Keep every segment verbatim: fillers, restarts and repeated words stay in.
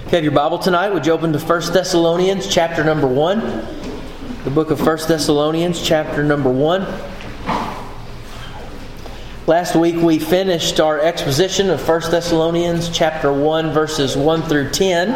If you have your Bible tonight, would you open to First Thessalonians chapter number one? The book of First Thessalonians chapter number one. Last week we finished our exposition of First Thessalonians chapter one, verses one through ten.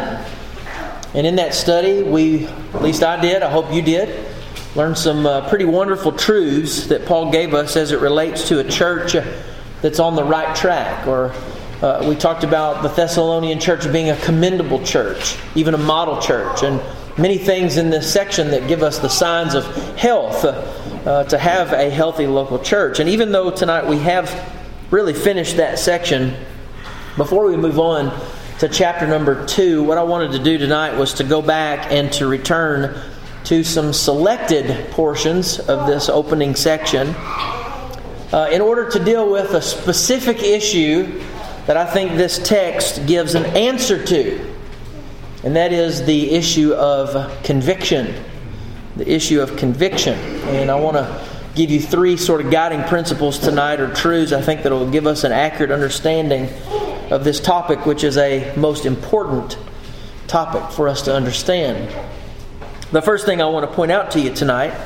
And in that study, we, at least I did, I hope you did, learned some uh, pretty wonderful truths that Paul gave us as it relates to a church that's on the right track. Or uh, we talked about the Thessalonian church being a commendable church, even a model church, and many things in this section that give us the signs of health uh, uh, to have a healthy local church. And even though tonight we have really finished that section, before we move on to chapter number two, what I wanted to do tonight was to go back and to return to some selected portions of this opening section uh, in order to deal with a specific issue that I think this text gives an answer to. And that is the issue of conviction. The issue of conviction. And I want to give you three sort of guiding principles tonight, or truths I think that will give us an accurate understanding of this topic, which is a most important topic for us to understand. The first thing I want to point out to you tonight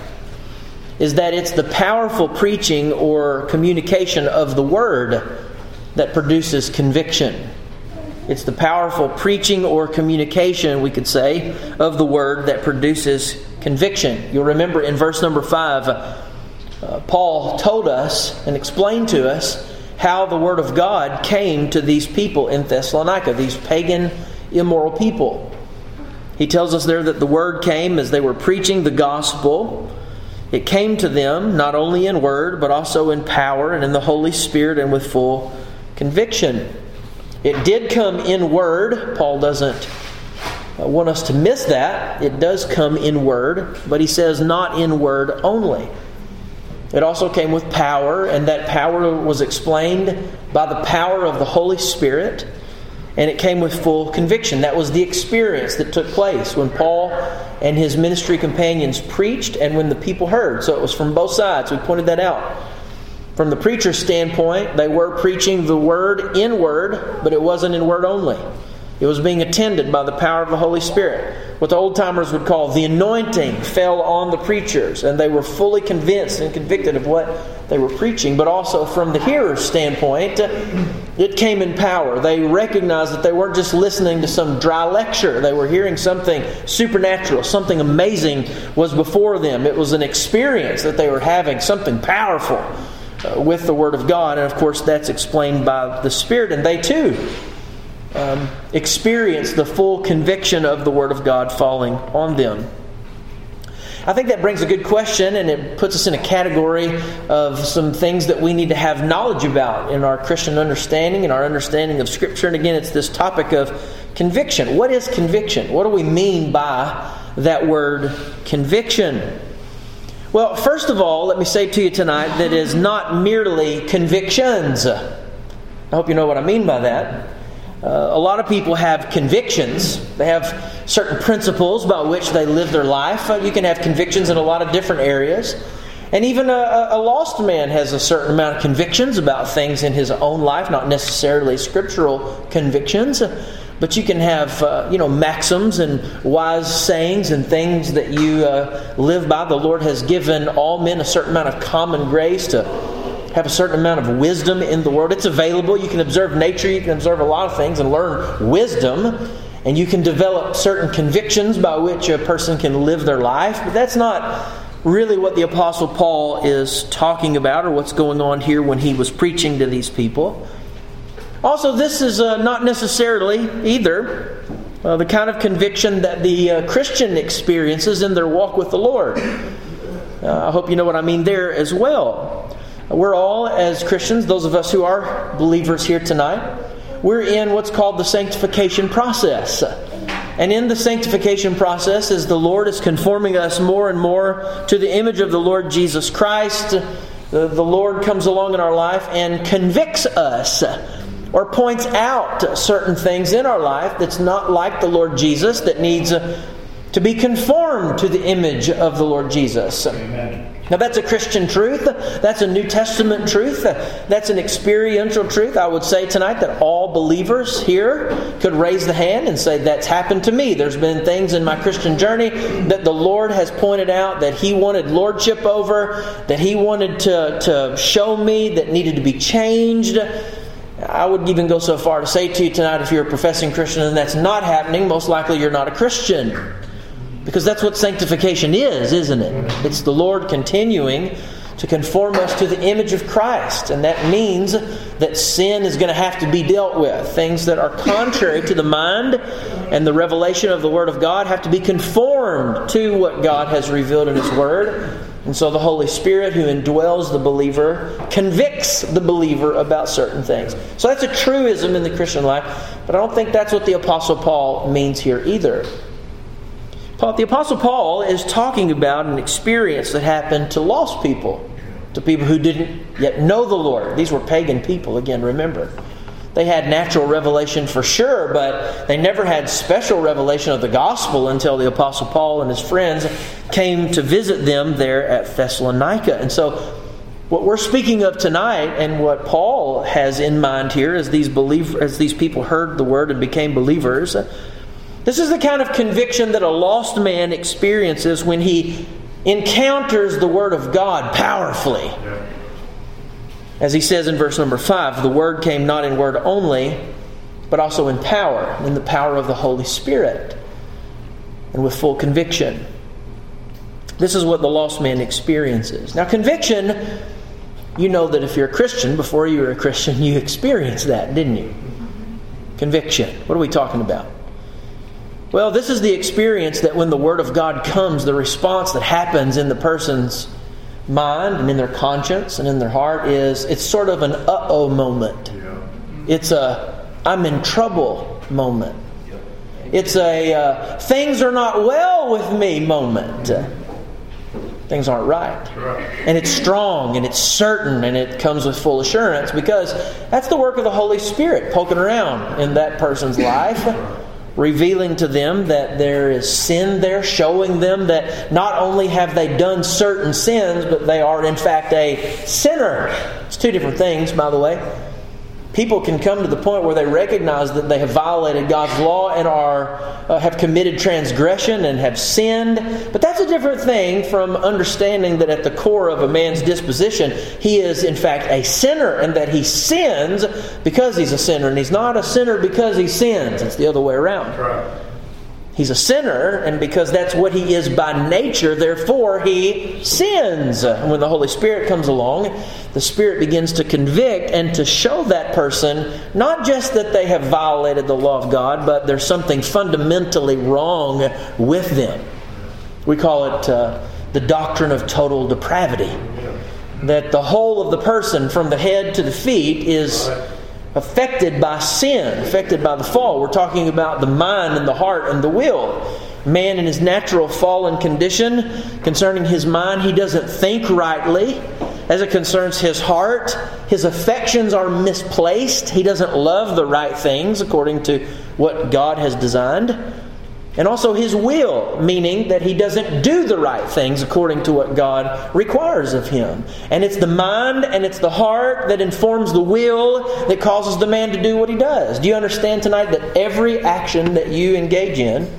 is that it's the powerful preaching or communication of the Word that produces conviction. It's the powerful preaching or communication, we could say, of the Word that produces conviction. You'll remember in verse number five, uh, Paul told us and explained to us how the Word of God came to these people in Thessalonica, these pagan, immoral people. He tells us there that the Word came as they were preaching the gospel. It came to them not only in word, but also in power and in the Holy Spirit and with full conviction. It did come in word. Paul doesn't want us to miss that. It does come in word, but he says not in word only. It also came with power, and that power was explained by the power of the Holy Spirit, and it came with full conviction. That was the experience that took place when Paul and his ministry companions preached and when the people heard. So it was from both sides. We pointed that out. From the preacher's standpoint, they were preaching the word in word, but it wasn't in word only. It was being attended by the power of the Holy Spirit. What the old-timers would call the anointing fell on the preachers, and they were fully convinced and convicted of what they were preaching. But also from the hearer's standpoint, it came in power. They recognized that they weren't just listening to some dry lecture. They were hearing something supernatural. Something amazing was before them. It was an experience that they were having, something powerful uh, with the Word of God. And of course, that's explained by the Spirit. And they too Um, experience the full conviction of the Word of God falling on them. I think that brings a good question, and it puts us in a category of some things that we need to have knowledge about in our Christian understanding and our understanding of Scripture. And again, it's this topic of conviction. What is conviction? What do we mean by that word conviction? Well, first of all, let me say to you tonight that it is not merely convictions. I hope you know what I mean by that. Uh, a lot of people have convictions. They have certain principles by which they live their life. Uh, you can have convictions in a lot of different areas. And even a, a lost man has a certain amount of convictions about things in his own life, not necessarily scriptural convictions. But you can have uh, you know, maxims and wise sayings and things that you uh, live by. The Lord has given all men a certain amount of common grace to have a certain amount of wisdom in the world. It's available. You can observe nature. You can observe a lot of things and learn wisdom. And you can develop certain convictions by which a person can live their life. But that's not really what the Apostle Paul is talking about, or what's going on here when he was preaching to these people. Also, this is uh, not necessarily either uh, the kind of conviction that the uh, Christian experiences in their walk with the Lord. Uh, I hope you know what I mean there as well. We're all, as Christians, those of us who are believers here tonight, we're in what's called the sanctification process. And in the sanctification process, as the Lord is conforming us more and more to the image of the Lord Jesus Christ, the, the Lord comes along in our life and convicts us or points out certain things in our life that's not like the Lord Jesus, that needs to be conformed to the image of the Lord Jesus. Amen. Now that's a Christian truth. That's a New Testament truth. That's an experiential truth. I would say tonight that all believers here could raise the hand and say, that's happened to me. There's been things in my Christian journey that the Lord has pointed out that He wanted lordship over, that He wanted to, to show me that needed to be changed. I would even go so far to say to you tonight, if you're a professing Christian and that's not happening, most likely you're not a Christian. Because that's what sanctification is, isn't it? It's the Lord continuing to conform us to the image of Christ. And that means that sin is going to have to be dealt with. Things that are contrary to the mind and the revelation of the Word of God have to be conformed to what God has revealed in His Word. And so the Holy Spirit, who indwells the believer, convicts the believer about certain things. So that's a truism in the Christian life. But I don't think that's what the Apostle Paul means here either. Paul, the Apostle Paul is talking about an experience that happened to lost people, to people who didn't yet know the Lord. These were pagan people, again, remember. They had natural revelation for sure, but they never had special revelation of the gospel until the Apostle Paul and his friends came to visit them there at Thessalonica. And so what we're speaking of tonight and what Paul has in mind here as these believe, as these people heard the word and became believers, this is the kind of conviction that a lost man experiences when he encounters the Word of God powerfully. Yeah. As he says in verse number five, the Word came not in word only, but also in power, in the power of the Holy Spirit, and with full conviction. This is what the lost man experiences. Now, conviction, you know that if you're a Christian, before you were a Christian, you experienced that, didn't you? Conviction. What are we talking about? Well, this is the experience that when the Word of God comes, the response that happens in the person's mind and in their conscience and in their heart is, it's sort of an uh-oh moment. Yeah. It's a I'm in trouble moment. Yep. It's a uh, things are not well with me moment. Uh, things aren't right. right. And it's strong and it's certain and it comes with full assurance because that's the work of the Holy Spirit poking around in that person's life. Revealing to them that there is sin there, showing them that not only have they done certain sins, but they are in fact a sinner. It's two different things, by the way. People can come to the point where they recognize that they have violated God's law and are uh, have committed transgression and have sinned. But that's a different thing from understanding that at the core of a man's disposition, he is in fact a sinner and that he sins because he's a sinner. And he's not a sinner because he sins. It's the other way around. Right. He's a sinner, and because that's what he is by nature, therefore he sins. And when the Holy Spirit comes along, the Spirit begins to convict and to show that person not just that they have violated the law of God, but there's something fundamentally wrong with them. We call it uh, the doctrine of total depravity. That the whole of the person from the head to the feet is affected by sin, affected by the fall. We're talking about the mind and the heart and the will. Man in his natural fallen condition, concerning his mind, he doesn't think rightly. As it concerns his heart, his affections are misplaced. He doesn't love the right things according to what God has designed. And also his will, meaning that he doesn't do the right things according to what God requires of him. And it's the mind and it's the heart that informs the will that causes the man to do what he does. Do you understand tonight that every action that you engage in,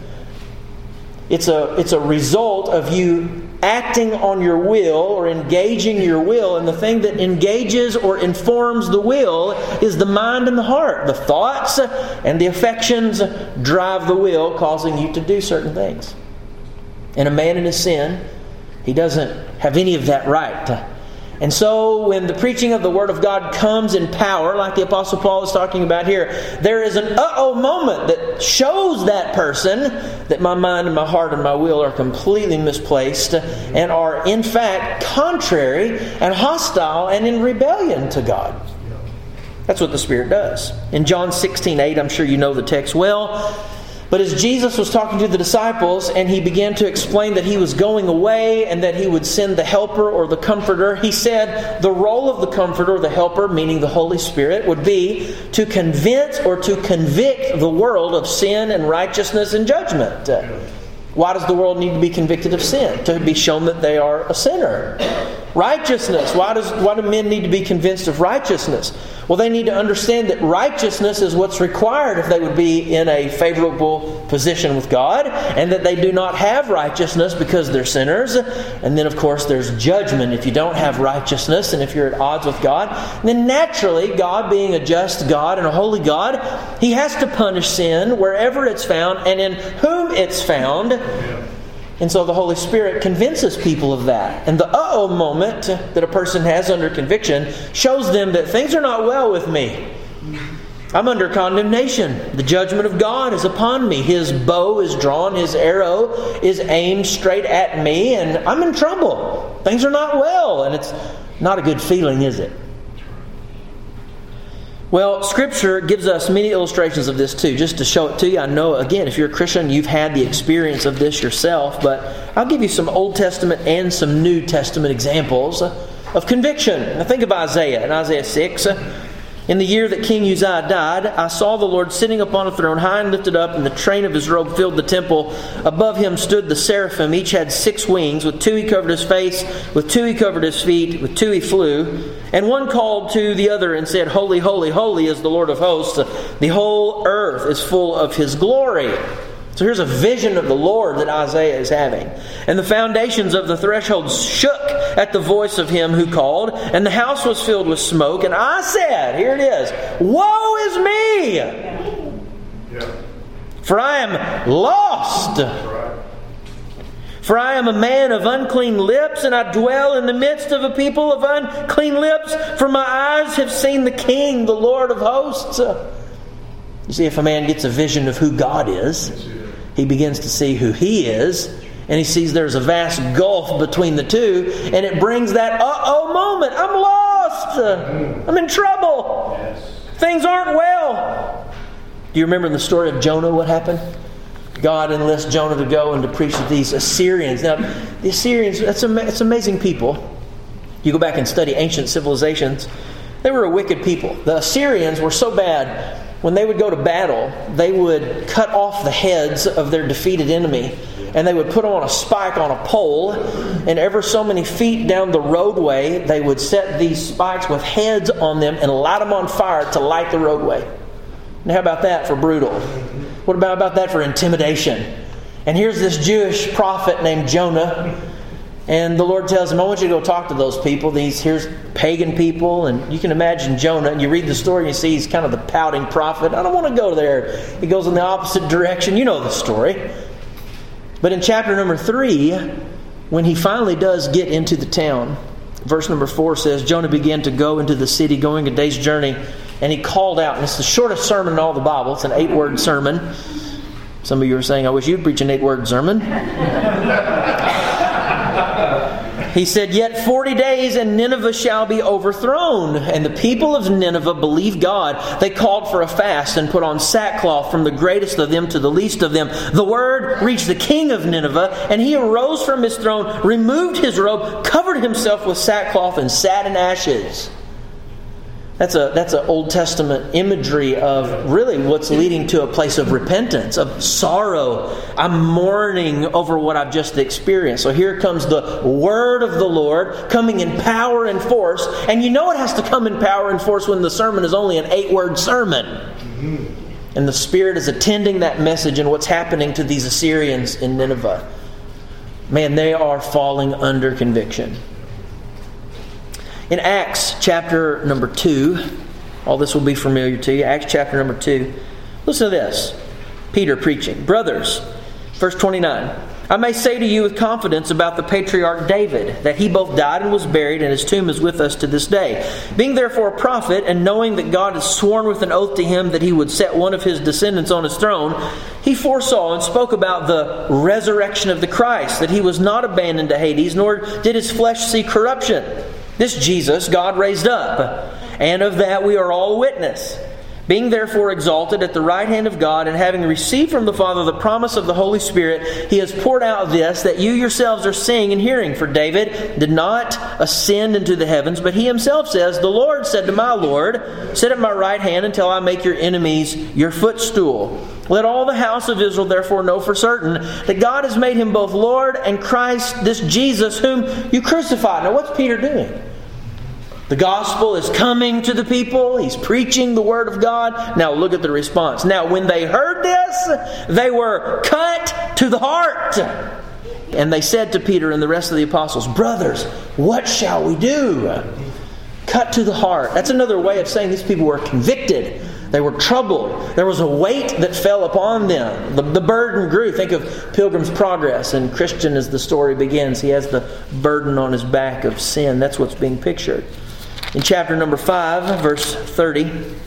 it's a, it's a result of you acting on your will or engaging your will, and the thing that engages or informs the will is the mind and the heart. The thoughts and the affections drive the will, causing you to do certain things. And a man in his sin, he doesn't have any of that right. And so when the preaching of the Word of God comes in power, like the Apostle Paul is talking about here, there is an uh-oh moment that shows that person that my mind and my heart and my will are completely misplaced and are in fact contrary and hostile and in rebellion to God. That's what the Spirit does. In John sixteen eight, I'm sure you know the text well. But as Jesus was talking to the disciples and he began to explain that he was going away and that he would send the helper or the comforter, he said the role of the comforter or the helper, meaning the Holy Spirit, would be to convince or to convict the world of sin and righteousness and judgment. Why does the world need to be convicted of sin? To be shown that they are a sinner. Righteousness. Why does why do men need to be convinced of righteousness? Well, they need to understand that righteousness is what's required if they would be in a favorable position with God, and that they do not have righteousness because they're sinners. And then, of course, there's judgment. If you don't have righteousness and if you're at odds with God, then naturally, God being a just God and a holy God, He has to punish sin wherever it's found and in whom it's found. And so the Holy Spirit convinces people of that. And the uh-oh moment that a person has under conviction shows them that things are not well with me. I'm under condemnation. The judgment of God is upon me. His bow is drawn. His arrow is aimed straight at me. And I'm in trouble. Things are not well. And it's not a good feeling, is it? Well, Scripture gives us many illustrations of this too, just to show it to you. I know, again, if you're a Christian, you've had the experience of this yourself, but I'll give you some Old Testament and some New Testament examples of conviction. Now think of Isaiah in Isaiah six. In the year that King Uzziah died, I saw the Lord sitting upon a throne, high and lifted up, and the train of His robe filled the temple. Above Him stood the seraphim. Each had six wings. With two He covered His face, with two He covered His feet, with two He flew. And one called to the other and said, Holy, holy, holy is the Lord of hosts. The whole earth is full of His glory. So here's a vision of the Lord that Isaiah is having. And the foundations of the threshold shook at the voice of Him who called, and the house was filled with smoke. And I said, here it is, woe is me! Yeah. For I am lost. For I am a man of unclean lips, and I dwell in the midst of a people of unclean lips. For my eyes have seen the King, the Lord of hosts. You see, if a man gets a vision of who God is, he begins to see who He is, and he sees there's a vast gulf between the two, and it brings that uh-oh moment. I'm lost. I'm in trouble. Things aren't well. Do you remember the story of Jonah, what happened? God enlists Jonah to go and to preach to these Assyrians. Now, the Assyrians, that's ama- it's amazing people. You go back and study ancient civilizations. They were a wicked people. The Assyrians were so bad, when they would go to battle, they would cut off the heads of their defeated enemy, and they would put them on a spike on a pole, and ever so many feet down the roadway, they would set these spikes with heads on them and light them on fire to light the roadway. Now, how about that for brutal? What about, about that for intimidation? And here's this Jewish prophet named Jonah, and the Lord tells him, I want you to go talk to those people. These here's pagan people. And you can imagine Jonah. And you read the story and you see he's kind of the pouting prophet. I don't want to go there. He goes in the opposite direction. You know the story. But in chapter number three, when he finally does get into the town, verse number four says, Jonah began to go into the city, going a day's journey. And he called out. And it's the shortest sermon in all the Bible. It's an eight-word sermon. Some of you are saying, I wish you'd preach an eight-word sermon. He said, Yet forty days and Nineveh shall be overthrown. And the people of Nineveh believed God. They called for a fast and put on sackcloth from the greatest of them to the least of them. The word reached the king of Nineveh, and he arose from his throne, removed his robe, covered himself with sackcloth, and sat in ashes. That's a that's an Old Testament imagery of really what's leading to a place of repentance, of sorrow. I'm mourning over what I've just experienced. So here comes the word of the Lord coming in power and force. And you know it has to come in power and force when the sermon is only an eight-word sermon. Mm-hmm. And the Spirit is attending that message and what's happening to these Assyrians in Nineveh. Man, they are falling under conviction. In Acts chapter number two, all this will be familiar to you. Acts chapter number two. Listen to this. Peter preaching. Brothers, verse twenty-nine. I may say to you with confidence about the patriarch David, that he both died and was buried, and his tomb is with us to this day. Being therefore a prophet, and knowing that God has sworn with an oath to him that he would set one of his descendants on his throne, he foresaw and spoke about the resurrection of the Christ, that he was not abandoned to Hades, nor did his flesh see corruption. This Jesus God raised up, and of that we are all witness. Being therefore exalted at the right hand of God, and having received from the Father the promise of the Holy Spirit, He has poured out this, that you yourselves are seeing and hearing. For David did not ascend into the heavens, but he himself says, The Lord said to my Lord, Sit at my right hand until I make your enemies your footstool. Let all the house of Israel therefore know for certain that God has made him both Lord and Christ, this Jesus whom you crucified. Now what's Peter doing? The gospel is coming to the people. He's preaching the word of God. Now look at the response. Now when they heard this, they were cut to the heart. And they said to Peter and the rest of the apostles, brothers, what shall we do? Cut to the heart. That's another way of saying these people were convicted. They were troubled. There was a weight that fell upon them. The, the burden grew. Think of Pilgrim's Progress. And Christian, as the story begins, he has the burden on his back of sin. That's what's being pictured. In chapter number five, verse thirty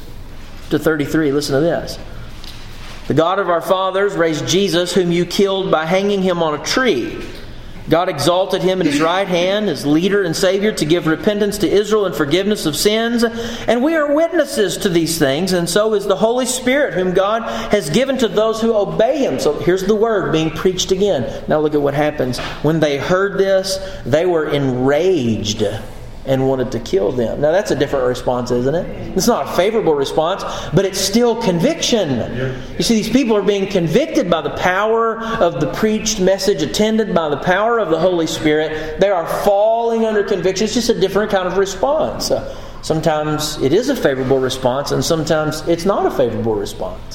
to thirty-three, listen to this. The God of our fathers raised Jesus, whom you killed by hanging him on a tree. God exalted him at his right hand as leader and Savior to give repentance to Israel and forgiveness of sins. And we are witnesses to these things, and so is the Holy Spirit, whom God has given to those who obey him. So here's the word being preached again. Now look at what happens. When they heard this, they were enraged and wanted to kill them. Now that's a different response, isn't it? It's not a favorable response, but it's still conviction. You see, these people are being convicted by the power of the preached message, attended by the power of the Holy Spirit. They are falling under conviction. It's just a different kind of response. Uh, sometimes it is a favorable response, and sometimes it's not a favorable response.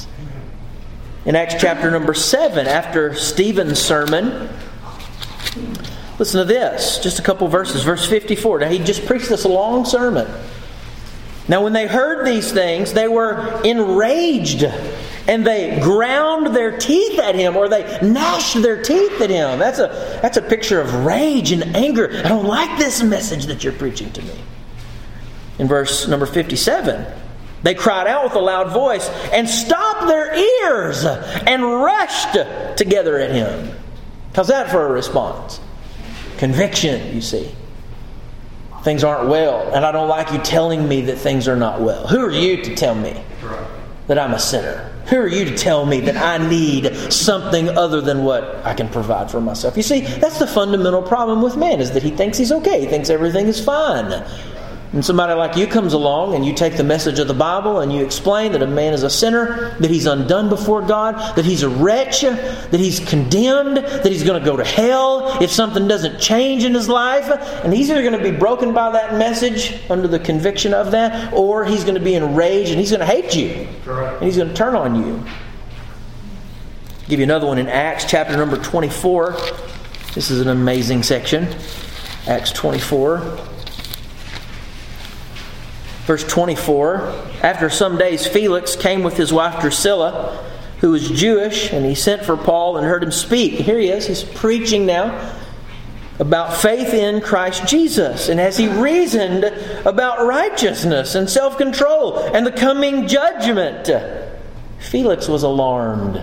In Acts chapter number seven, after Stephen's sermon, listen to this, just a couple verses, verse fifty-four. Now he just preached this long sermon. Now when they heard these things, they were enraged, and they ground their teeth at him, or they gnashed their teeth at him. That's a that's a picture of rage and anger. I don't like this message that you're preaching to me. In verse number fifty-seven, they cried out with a loud voice and stopped their ears and rushed together at him. How's that for a response? Conviction, you see. Things aren't well, and I don't like you telling me that things are not well. Who are you to tell me that I'm a sinner? Who are you to tell me that I need something other than what I can provide for myself? You see, that's the fundamental problem with man, is that he thinks he's okay. He thinks everything is fine. And somebody like you comes along and you take the message of the Bible and you explain that a man is a sinner, that he's undone before God, that he's a wretch, that he's condemned, that he's going to go to hell if something doesn't change in his life. And he's either going to be broken by that message under the conviction of that, or he's going to be enraged and he's going to hate you. And he's going to turn on you. I'll give you another one in Acts chapter number twenty-four. This is an amazing section. Acts twenty-four. Verse twenty-four, after some days Felix came with his wife Drusilla, who was Jewish, and he sent for Paul and heard him speak. Here he is, he's preaching now about faith in Christ Jesus. And as he reasoned about righteousness and self-control and the coming judgment, Felix was alarmed.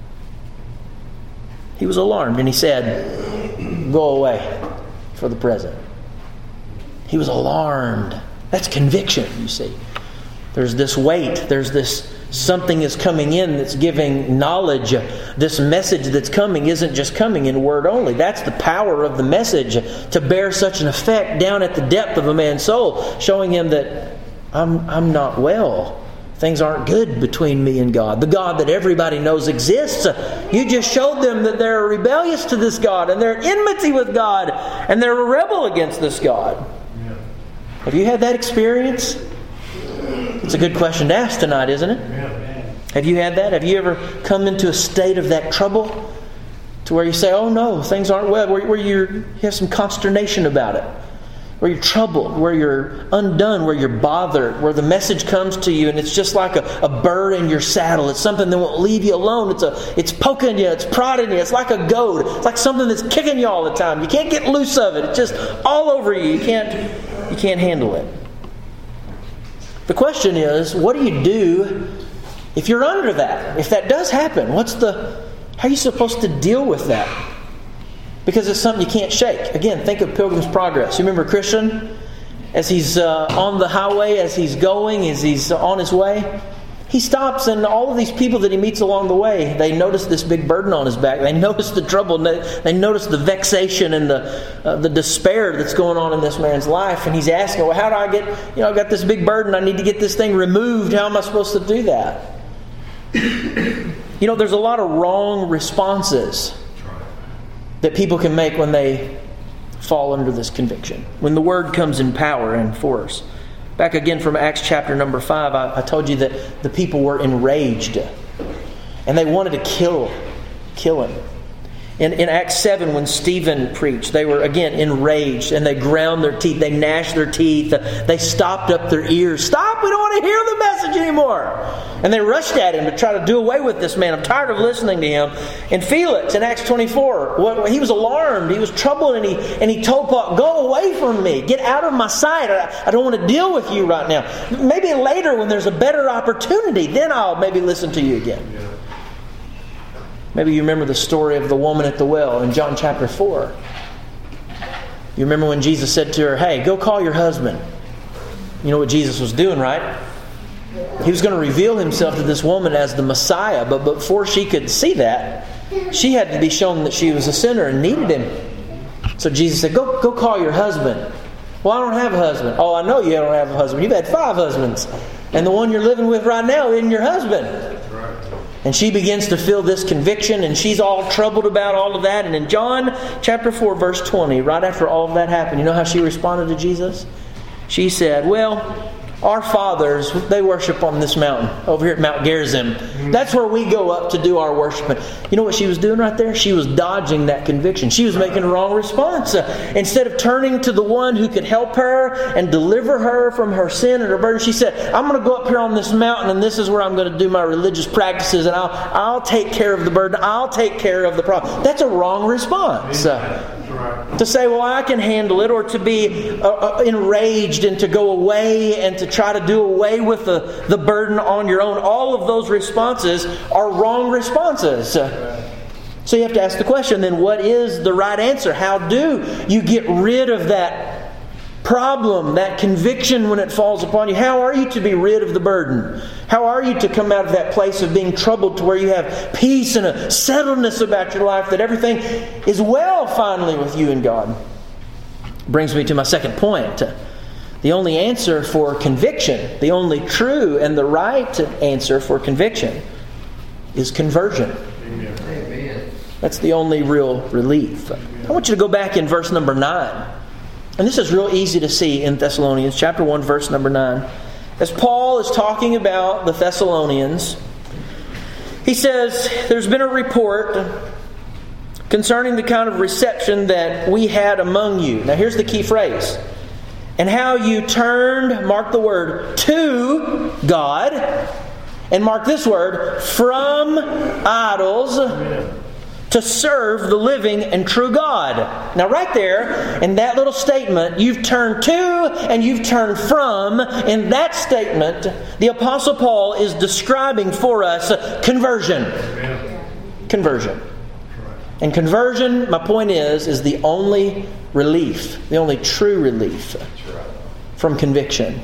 He was alarmed, and he said, go away for the present. He was alarmed. That's conviction, you see. There's this weight. There's this something is coming in that's giving knowledge. This message that's coming isn't just coming in word only. That's the power of the message to bear such an effect down at the depth of a man's soul, showing him that I'm, I'm not well. Things aren't good between me and God. The God that everybody knows exists. You just showed them that they're rebellious to this God, and they're at enmity with God, and they're a rebel against this God. Have you had that experience? It's a good question to ask tonight, isn't it? Have you had that? Have you ever come into a state of that trouble to where you say, oh no, things aren't well, where, where you're, you have some consternation about it, where you're troubled, where you're undone, where you're bothered, where the message comes to you and it's just like a, a bird in your saddle. It's something that won't leave you alone. It's a, it's poking you, it's prodding you, it's like a goad. It's like something that's kicking you all the time. You can't get loose of it. It's just all over you. You can't... You can't handle it. The question is, what do you do if you're under that? If that does happen, what's the how are you supposed to deal with that? Because it's something you can't shake. Again, think of Pilgrim's Progress. You remember Christian? As he's uh, on the highway, as he's going, as he's on his way, he stops, and all of these people that he meets along the way, they notice this big burden on his back. They notice the trouble. They, they notice the vexation and the uh, the despair that's going on in this man's life. And he's asking, well, how do I get, you know, I've got this big burden. I need to get this thing removed. How am I supposed to do that? You know, there's a lot of wrong responses that people can make when they fall under this conviction. When the Word comes in power and force. Back again from Acts chapter number five, I, I told you that the people were enraged. And they wanted to kill, kill him. In, in Acts seven, when Stephen preached, they were again enraged and they ground their teeth. They gnashed their teeth. They stopped up their ears. Stop! We don't want to hear the message anymore. And they rushed at him to try to do away with this man. I'm tired of listening to him. And Felix in Acts twenty-four, what, he was alarmed. He was troubled, and he and he told Paul, "Go away from me. Get out of my sight. I, I don't want to deal with you right now. Maybe later, when there's a better opportunity, then I'll maybe listen to you again." Yeah. Maybe you remember the story of the woman at the well in John chapter four. You remember when Jesus said to her, "Hey, go call your husband." You know what Jesus was doing, right? He was going to reveal himself to this woman as the Messiah. But before she could see that, she had to be shown that she was a sinner and needed him. So Jesus said, go, go call your husband. "Well, I don't have a husband." "Oh, I know you don't have a husband. You've had five husbands. And the one you're living with right now isn't your husband." And she begins to feel this conviction, and she's all troubled about all of that. And in John chapter four, verse twenty, right after all of that happened, you know how she responded to Jesus? She said, "Well, our fathers, they worship on this mountain over here at Mount Gerizim. That's where we go up to do our worshiping." You know what she was doing right there? She was dodging that conviction. She was making a wrong response. Uh, instead of turning to the one who could help her and deliver her from her sin and her burden, she said, "I'm going to go up here on this mountain, and this is where I'm going to do my religious practices, and I'll, I'll take care of the burden. I'll take care of the problem." That's a wrong response. Uh, to say, "Well, I can handle it," or to be uh, uh, enraged and to go away and to try to do away with the, the burden on your own. All of those responses are wrong responses. Uh, so you have to ask the question, then what is the right answer? How do you get rid of that problem, that conviction when it falls upon you? How are you to be rid of the burden? How are you to come out of that place of being troubled to where you have peace and a settledness about your life, that everything is well finally with you and God? Brings me to my second point. The only answer for conviction, the only true and the right answer for conviction is conversion. Amen. That's the only real relief. I want you to go back in verse number nine. And this is real easy to see in Thessalonians chapter one, verse number nine. As Paul is talking about the Thessalonians, he says, "There's been a report concerning the kind of reception that we had among you." Now here's the key phrase. "And how you turned," mark the word, "to God," and mark this word, "from idols to serve the living and true God." Now right there, in that little statement, you've turned to and you've turned from. In that statement, the Apostle Paul is describing for us conversion. Conversion. And conversion, my point is, is the only relief, the only true relief from conviction.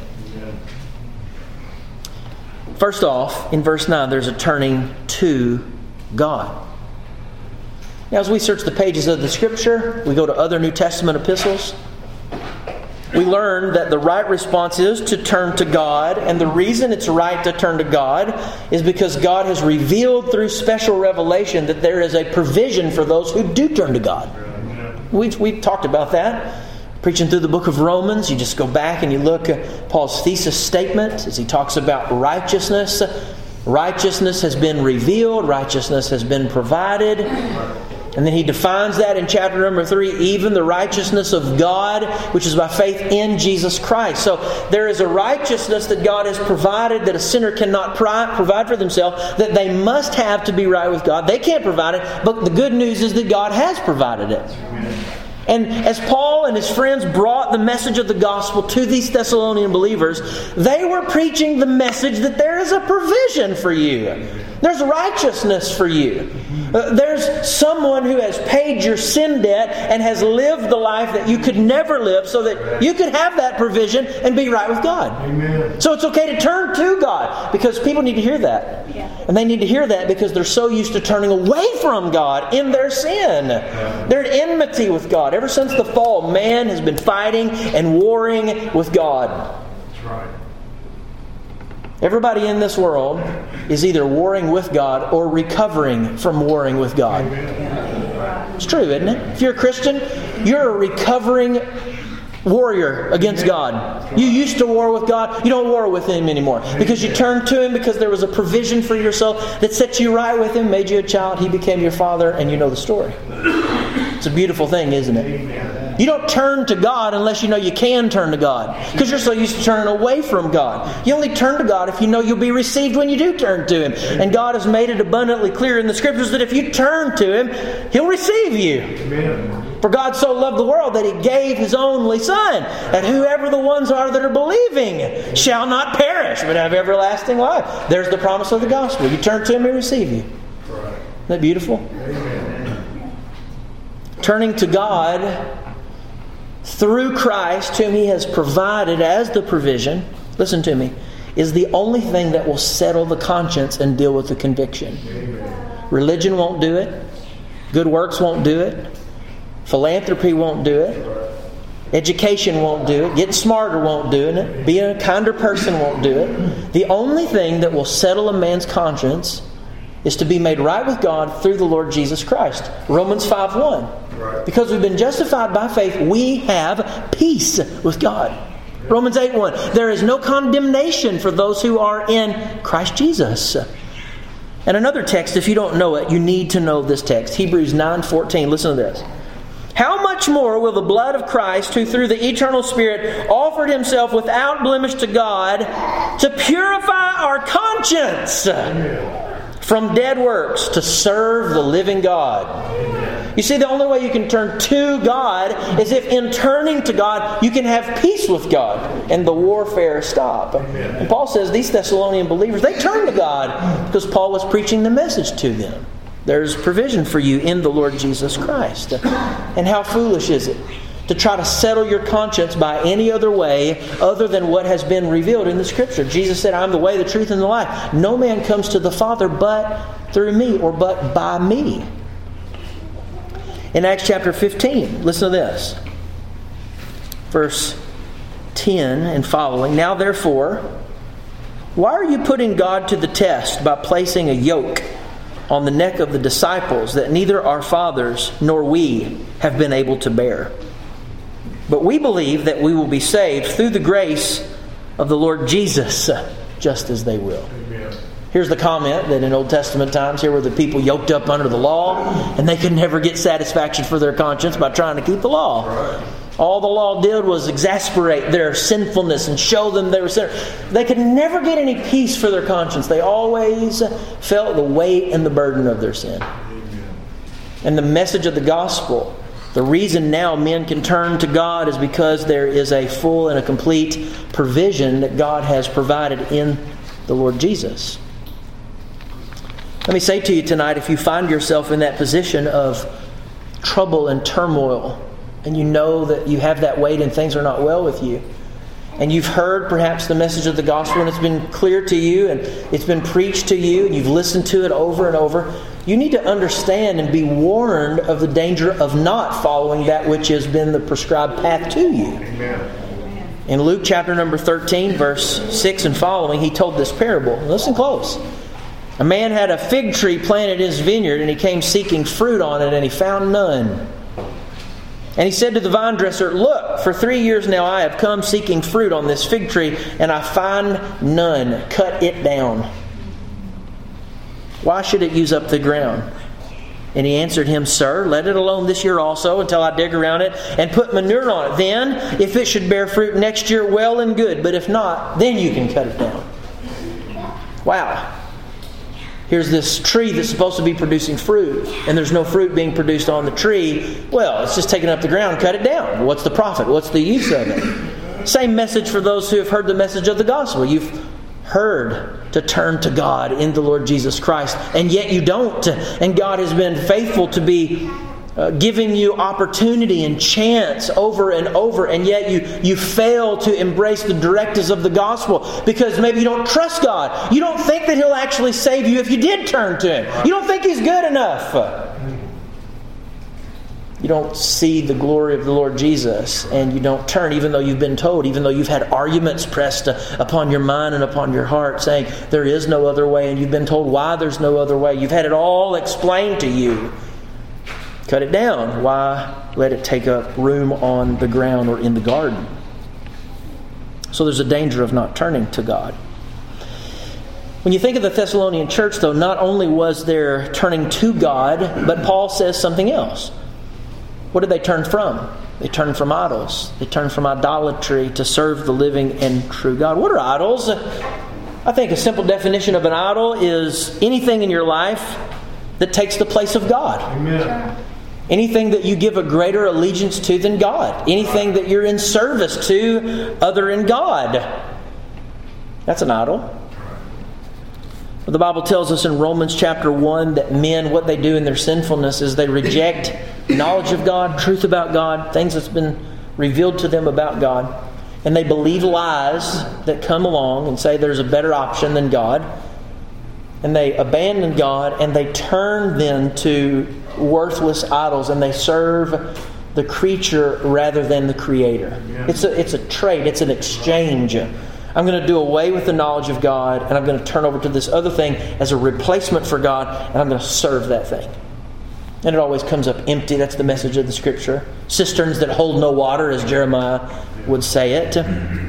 First off, in verse nine, there's a turning to God. Now, as we search the pages of the Scripture, we go to other New Testament epistles, we learn that the right response is to turn to God. And the reason it's right to turn to God is because God has revealed through special revelation that there is a provision for those who do turn to God. We've, we've talked about that. Preaching through the book of Romans, you just go back and you look at Paul's thesis statement as he talks about righteousness. Righteousness has been revealed. Righteousness has been provided. And then he defines that in chapter number three, even the righteousness of God, which is by faith in Jesus Christ. So there is a righteousness that God has provided that a sinner cannot provide for themselves, that they must have to be right with God. They can't provide it, but the good news is that God has provided it. And as Paul and his friends brought the message of the gospel to these Thessalonian believers, they were preaching the message that there is a provision for you. There's righteousness for you. Uh, there's someone who has paid your sin debt and has lived the life that you could never live so that you could have that provision and be right with God. Amen. So it's okay to turn to God because people need to hear that. Yeah. And they need to hear that because they're so used to turning away from God in their sin. Yeah. They're at enmity with God. Ever since the fall, man has been fighting and warring with God. That's right. Everybody in this world is either warring with God or recovering from warring with God. It's true, isn't it? If you're a Christian, you're a recovering warrior against God. You used to war with God. You don't war with Him anymore. Because you turned to Him because there was a provision for your soul that set you right with Him, made you a child. He became your father, and you know the story. It's a beautiful thing, isn't it? You don't turn to God unless you know you can turn to God. Because you're so used to turning away from God. You only turn to God if you know you'll be received when you do turn to Him. And God has made it abundantly clear in the Scriptures that if you turn to Him, He'll receive you. Amen. For God so loved the world that He gave His only Son, that whoever the ones are that are believing shall not perish, but have everlasting life. There's the promise of the gospel. You turn to Him, He'll receive you. Isn't that beautiful? Amen. Turning to God through Christ, whom He has provided as the provision, listen to me, is the only thing that will settle the conscience and deal with the conviction. Amen. Religion won't do it. Good works won't do it. Philanthropy won't do it. Education won't do it. Getting smarter won't do it. Being a kinder person won't do it. The only thing that will settle a man's conscience is to be made right with God through the Lord Jesus Christ. Romans five one. Right. Because we've been justified by faith, we have peace with God. Romans eight one. There is no condemnation for those who are in Christ Jesus. And another text, if you don't know it, you need to know this text. Hebrews nine fourteen. Listen to this. How much more will the blood of Christ, who through the eternal Spirit offered Himself without blemish to God, to purify our conscience from dead works to serve the living God? You see, the only way you can turn to God is if in turning to God, you can have peace with God and the warfare stop. And Paul says these Thessalonian believers, they turned to God because Paul was preaching the message to them. There's provision for you in the Lord Jesus Christ. And how foolish is it to try to settle your conscience by any other way other than what has been revealed in the Scripture? Jesus said, I'm the way, the truth, and the life. No man comes to the Father but through me, or but by me. In Acts chapter fifteen, listen to this. Verse ten and following. Now therefore, why are you putting God to the test by placing a yoke on the neck of the disciples that neither our fathers nor we have been able to bear? But we believe that we will be saved through the grace of the Lord Jesus, just as they will. Amen. Here's the comment that in Old Testament times, here were the people yoked up under the law, and they could never get satisfaction for their conscience by trying to keep the law. Right. All the law did was exasperate their sinfulness and show them they were sinners. They could never get any peace for their conscience. They always felt the weight and the burden of their sin. Amen. And the message of the gospel, the reason now men can turn to God, is because there is a full and a complete provision that God has provided in the Lord Jesus. Let me say to you tonight, if you find yourself in that position of trouble and turmoil, and you know that you have that weight and things are not well with you, and you've heard perhaps the message of the gospel and it's been clear to you and it's been preached to you and you've listened to it over and over, you need to understand and be warned of the danger of not following that which has been the prescribed path to you. Amen. In Luke chapter number thirteen, verse six and following, he told this parable. Listen close. A man had a fig tree planted in his vineyard, and he came seeking fruit on it, and he found none. And he said to the vine dresser, look, for three years now I have come seeking fruit on this fig tree, and I find none. Cut it down. Why should it use up the ground? And he answered him, Sir, let it alone this year also, until I dig around it and put manure on it. Then, if it should bear fruit next year, well and good. But if not, then you can cut it down. Wow. Here's this tree that's supposed to be producing fruit, and there's no fruit being produced on the tree. Well, it's just taking up the ground. Cut it down. What's the profit? What's the use of it? Same message for those who have heard the message of the gospel. You've heard to turn to God in the Lord Jesus Christ, and yet you don't. And God has been faithful to be uh, giving you opportunity and chance over and over, and yet you, you fail to embrace the directives of the gospel because maybe you don't trust God. You don't think that He'll actually save you if you did turn to Him. You don't think He's good enough. You don't see the glory of the Lord Jesus, and you don't turn, even though you've been told, even though you've had arguments pressed upon your mind and upon your heart saying there is no other way, and you've been told why there's no other way. You've had it all explained to you. Cut it down. Why let it take up room on the ground or in the garden? So there's a danger of not turning to God. When you think of the Thessalonian church, though, not only was there turning to God, but Paul says something else. What did they turn from? They turned from idols. They turned from idolatry to serve the living and true God. What are idols? I think a simple definition of an idol is anything in your life that takes the place of God. Amen. Anything that you give a greater allegiance to than God. Anything that you're in service to other than God. That's an idol. The Bible tells us in Romans chapter one that men, what they do in their sinfulness is they reject knowledge of God, truth about God, things that's been revealed to them about God. And they believe lies that come along and say there's a better option than God. And they abandon God and they turn then to worthless idols and they serve the creature rather than the Creator. Yeah. It's a, it's a trade. It's an exchange. I'm going to do away with the knowledge of God and I'm going to turn over to this other thing as a replacement for God, and I'm going to serve that thing. And it always comes up empty. That's the message of the Scripture. Cisterns that hold no water, as Jeremiah would say it.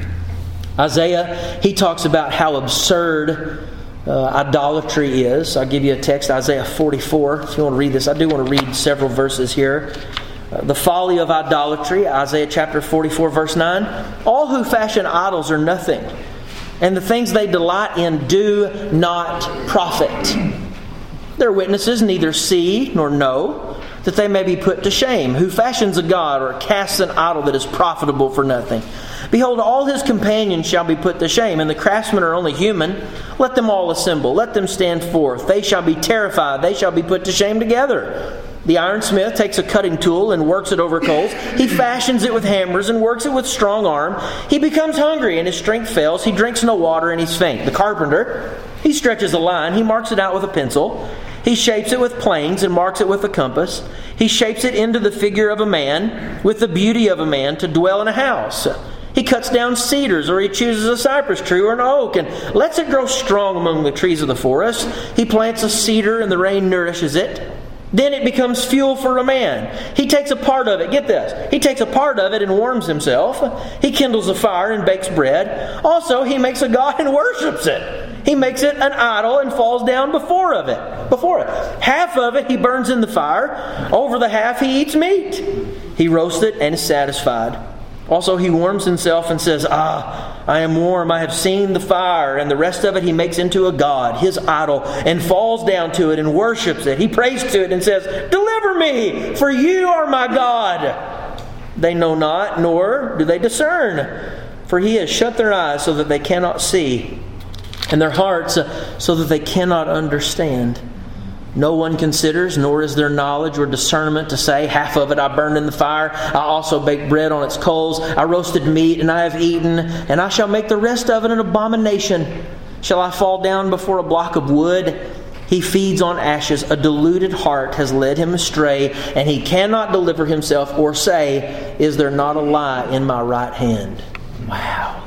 Isaiah, he talks about how absurd uh, idolatry is. I'll give you a text, Isaiah forty-four, if you want to read this. I do want to read several verses here. Uh, the folly of idolatry, Isaiah chapter forty-four, verse nine. All who fashion idols are nothing, and the things they delight in do not profit. Their witnesses neither see nor know, that they may be put to shame. Who fashions a god or casts an idol that is profitable for nothing? Behold, all his companions shall be put to shame, and the craftsmen are only human. Let them all assemble, let them stand forth. They shall be terrified, they shall be put to shame together. The ironsmith takes a cutting tool and works it over coals. He fashions it with hammers and works it with strong arm. He becomes hungry and his strength fails. He drinks no water and he's faint. The carpenter, he stretches a line. He marks it out with a pencil. He shapes it with planes and marks it with a compass. He shapes it into the figure of a man, with the beauty of a man, to dwell in a house. He cuts down cedars, or he chooses a cypress tree or an oak, and lets it grow strong among the trees of the forest. He plants a cedar, and the rain nourishes it. Then it becomes fuel for a man. He takes a part of it. Get this. He takes a part of it and warms himself. He kindles a fire and bakes bread. Also, he makes a god and worships it. He makes it an idol and falls down before of it. Before it. Half of it he burns in the fire. Over the half he eats meat. He roasts it and is satisfied. Also, he warms himself and says, Ah, I am warm, I have seen the fire. And the rest of it he makes into a god, his idol, and falls down to it and worships it. He prays to it and says, Deliver me, for you are my God. They know not, nor do they discern. For he has shut their eyes so that they cannot see, and their hearts so that they cannot understand. No one considers, nor is there knowledge or discernment to say, half of it I burned in the fire. I also baked bread on its coals. I roasted meat, and I have eaten, and I shall make the rest of it an abomination. Shall I fall down before a block of wood? He feeds on ashes. A deluded heart has led him astray, and he cannot deliver himself or say, Is there not a lie in my right hand? Wow.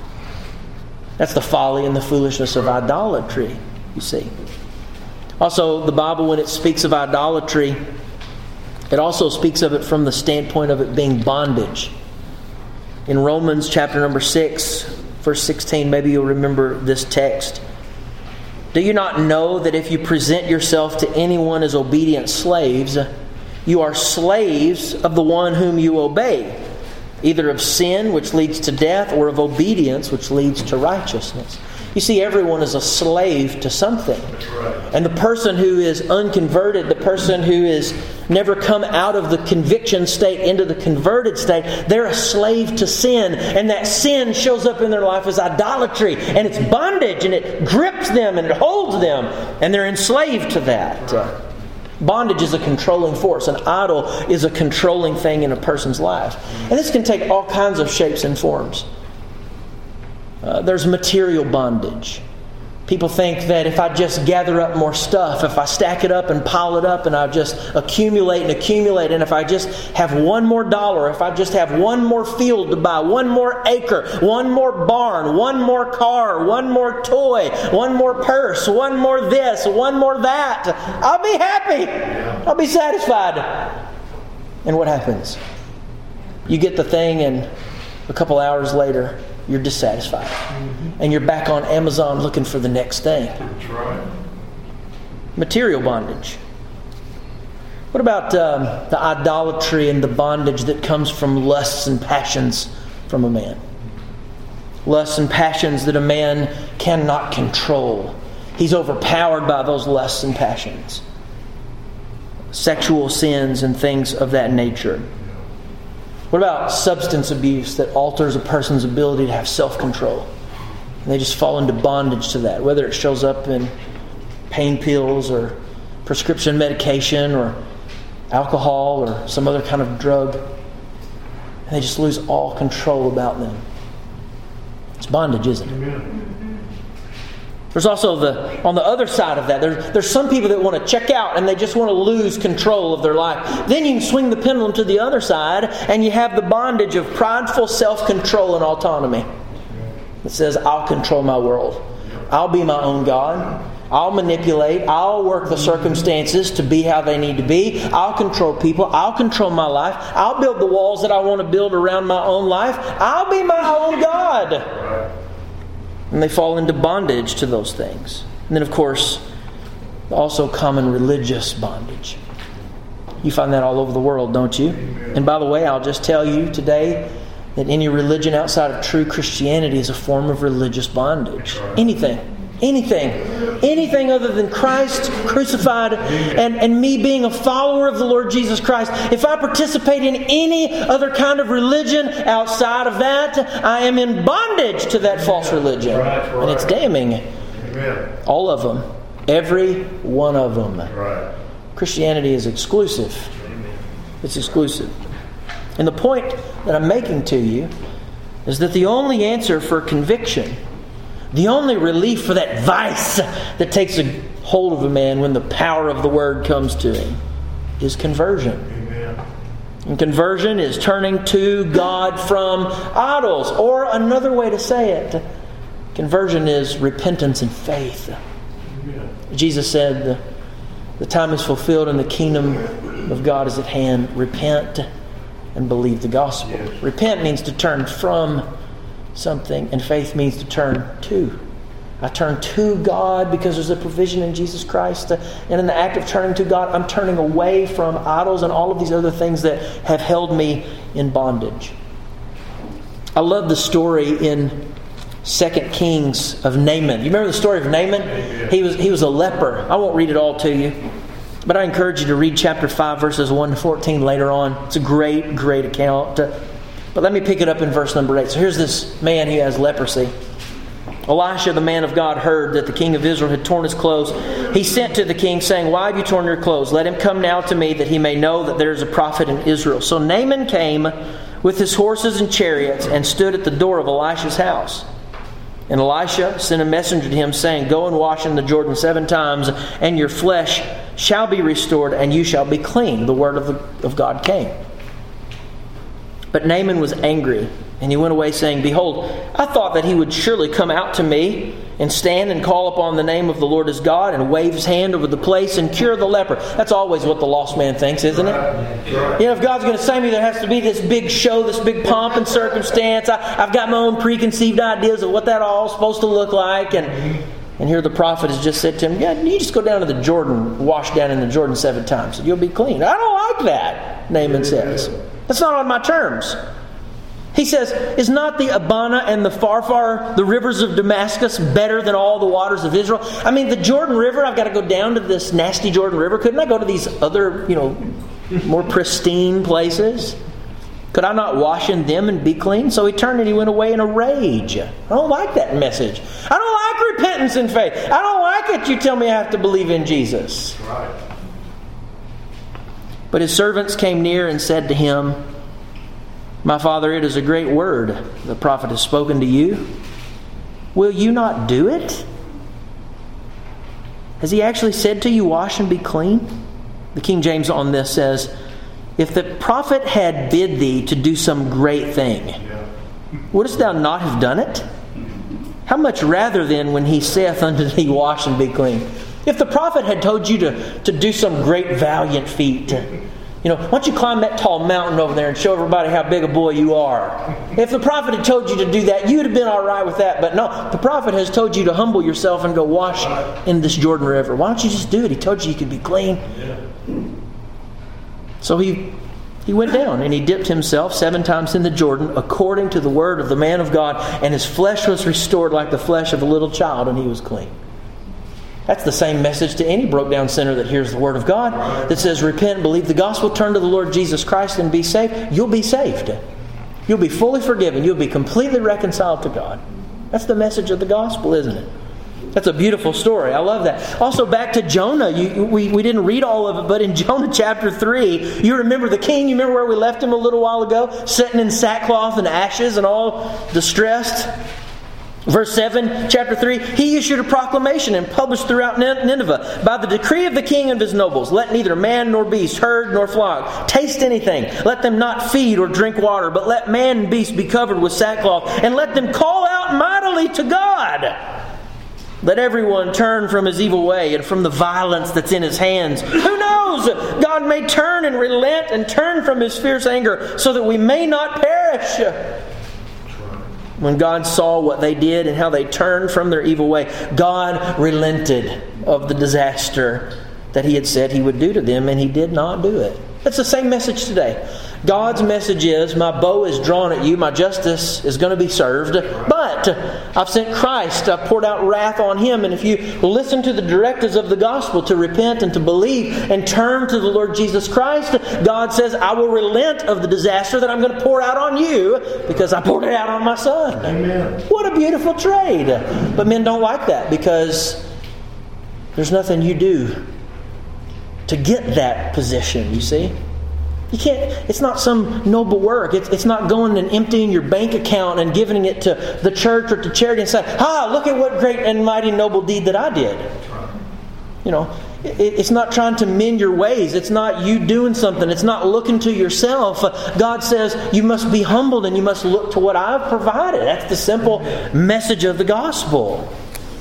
That's the folly and the foolishness of idolatry, you see. Also, the Bible, when it speaks of idolatry, it also speaks of it from the standpoint of it being bondage. In Romans chapter number six, verse sixteen, maybe you'll remember this text. Do you not know that if you present yourself to anyone as obedient slaves, you are slaves of the one whom you obey, either of sin, which leads to death, or of obedience, which leads to righteousness? You see, everyone is a slave to something. And the person who is unconverted, the person who is never come out of the conviction state into the converted state, they're a slave to sin. And that sin shows up in their life as idolatry. And it's bondage, and it grips them and it holds them. And they're enslaved to that. Uh, bondage is a controlling force. An idol is a controlling thing in a person's life. And this can take all kinds of shapes and forms. Uh, there's material bondage. People think that if I just gather up more stuff, if I stack it up and pile it up and I just accumulate and accumulate, and if I just have one more dollar, if I just have one more field to buy, one more acre, one more barn, one more car, one more toy, one more purse, one more this, one more that, I'll be happy. I'll be satisfied. And what happens? You get the thing and a couple hours later, you're dissatisfied. Mm-hmm. And you're back on Amazon looking for the next thing. That's right. Material bondage. What about um, the idolatry and the bondage that comes from lusts and passions from a man? Lusts and passions that a man cannot control. He's overpowered by those lusts and passions. Sexual sins and things of that nature. What about substance abuse that alters a person's ability to have self-control? And they just fall into bondage to that, whether it shows up in pain pills or prescription medication or alcohol or some other kind of drug. And they just lose all control about them. It's bondage, isn't it? Amen. There's also the on the other side of that. There's, there's some people that want to check out and they just want to lose control of their life. Then you can swing the pendulum to the other side and you have the bondage of prideful self-control and autonomy. It says, I'll control my world. I'll be my own God. I'll manipulate. I'll work the circumstances to be how they need to be. I'll control people. I'll control my life. I'll build the walls that I want to build around my own life. I'll be my own God. And they fall into bondage to those things. And then, of course, also common religious bondage. You find that all over the world, don't you? Amen. And by the way, I'll just tell you today that any religion outside of true Christianity is a form of religious bondage. Anything. Anything. Anything other than Christ crucified and, and me being a follower of the Lord Jesus Christ. If I participate in any other kind of religion outside of that, I am in bondage to that false religion. Right, right. And it's damning. Amen. All of them. Every one of them. Right. Christianity is exclusive. Amen. It's exclusive. And the point that I'm making to you is that the only answer for conviction, the only relief for that vice that takes a hold of a man when the power of the Word comes to him, is conversion. Amen. And conversion is turning to God from idols. Or another way to say it, conversion is repentance and faith. Amen. Jesus said, the, the time is fulfilled and the kingdom of God is at hand. Repent and believe the gospel. Yes. Repent means to turn from something, and faith means to turn to. I turn to God because there's a provision in Jesus Christ. And in the act of turning to God, I'm turning away from idols and all of these other things that have held me in bondage. I love the story in Second Kings of Naaman. You remember the story of Naaman? He was, he was a leper. I won't read it all to you, but I encourage you to read chapter five, verses one to fourteen later on. It's a great, great account. But let me pick it up in verse number eight. So here's this man who has leprosy. Elisha, the man of God, heard that the king of Israel had torn his clothes. He sent to the king, saying, "Why have you torn your clothes? Let him come now to me, that he may know that there is a prophet in Israel." So Naaman came with his horses and chariots and stood at the door of Elisha's house. And Elisha sent a messenger to him, saying, "Go and wash in the Jordan seven times, and your flesh shall be restored, and you shall be clean." The word of, the, of God came. But Naaman was angry, and he went away saying, "Behold, I thought that he would surely come out to me and stand and call upon the name of the Lord his God and wave his hand over the place and cure the leper." That's always what the lost man thinks, isn't it? You know, if God's going to save me, there has to be this big show, this big pomp and circumstance. I, I've got my own preconceived ideas of what that all is supposed to look like. And, and here the prophet has just said to him, "Yeah, you just go down to the Jordan, wash down in the Jordan seven times, and you'll be clean." I don't like that, Naaman says. That's not on my terms. He says, "Is not the Abana and the Pharpar, the rivers of Damascus, better than all the waters of Israel?" I mean, the Jordan River, I've got to go down to this nasty Jordan River. Couldn't I go to these other, you know, more pristine places? Could I not wash in them and be clean? So he turned and he went away in a rage. I don't like that message. I don't like repentance and faith. I don't like it. You tell me I have to believe in Jesus. Right. But his servants came near and said to him, "My father, it is a great word the prophet has spoken to you. Will you not do it?" Has he actually said to you, wash and be clean? The King James on this says, if the prophet had bid thee to do some great thing, Yeah. wouldst thou not have done it? How much rather then when he saith unto thee, wash and be clean? If the prophet had told you to, to do some great valiant feat, you know, why don't you climb that tall mountain over there and show everybody how big a boy you are? If the prophet had told you to do that, you'd have been all right with that. But no, the prophet has told you to humble yourself and go wash in this Jordan River. Why don't you just do it? He told you you could be clean. Yeah. So he he went down and he dipped himself seven times in the Jordan according to the word of the man of God, and his flesh was restored like the flesh of a little child, and he was clean. That's the same message to any broke down sinner that hears the word of God that says, repent, believe the gospel, turn to the Lord Jesus Christ and be saved. You'll be saved. You'll be fully forgiven. You'll be completely reconciled to God. That's the message of the gospel, isn't it? That's a beautiful story. I love that. Also, back to Jonah. You, we, we didn't read all of it, but in Jonah chapter three, you remember the king. You remember where we left him a little while ago? Sitting in sackcloth and ashes and all distressed. Verse seven, chapter three, he issued a proclamation and published throughout Nineveh, by the decree of the king and his nobles, let neither man nor beast, herd nor flock, taste anything. Let them not feed or drink water, but let man and beast be covered with sackcloth, and let them call out mightily to God. Let everyone turn from his evil way and from the violence that's in his hands. Who knows? God may turn and relent and turn from his fierce anger so that we may not perish. When God saw what they did and how they turned from their evil way, God relented of the disaster that He had said He would do to them, and He did not do it. That's the same message today. God's message is, my bow is drawn at you, my justice is going to be served, but I've sent Christ, I've poured out wrath on Him, and if you listen to the directives of the gospel to repent and to believe and turn to the Lord Jesus Christ, God says, I will relent of the disaster that I'm going to pour out on you because I poured it out on my Son. Amen. What a beautiful trade. But men don't like that because there's nothing you do to get that position, you see. You can't, it's not some noble work. It's, it's not going and emptying your bank account and giving it to the church or to charity and saying, ah, look at what great and mighty noble deed that I did. You know, it, it's not trying to mend your ways. It's not you doing something. It's not looking to yourself. God says you must be humbled and you must look to what I've provided. That's the simple message of the gospel.